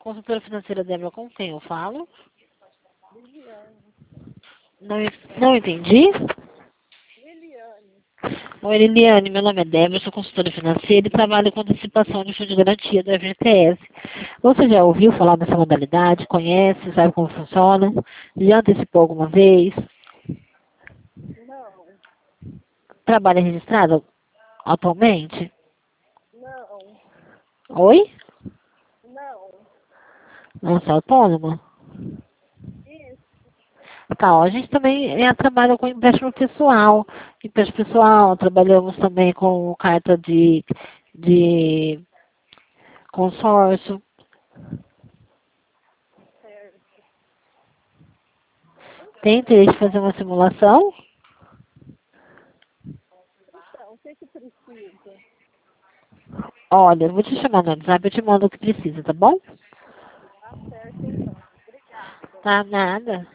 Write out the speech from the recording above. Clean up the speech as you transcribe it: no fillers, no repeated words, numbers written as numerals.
Consultora financeira Débora, com quem eu falo? Liliane. Não entendi. Liliane. Oi, Liliane, meu nome é Débora, sou consultora financeira e trabalho com antecipação de fundo de garantia do FGTS. Você já ouviu falar dessa modalidade? Conhece? Sabe como funciona? Já antecipou alguma vez? Não. Trabalha registrado atualmente? Não. Oi? Não. Não sou autônoma? Isso. Tá, ó, a gente também trabalha com empréstimo pessoal. Empréstimo pessoal, trabalhamos também com carta de consórcio. Certo. Tem interesse em fazer uma simulação? Então, o que precisa? Olha, eu vou te chamar no WhatsApp, eu te mando o que precisa, tá bom? Tá certo, então. Obrigada. Tá, nada.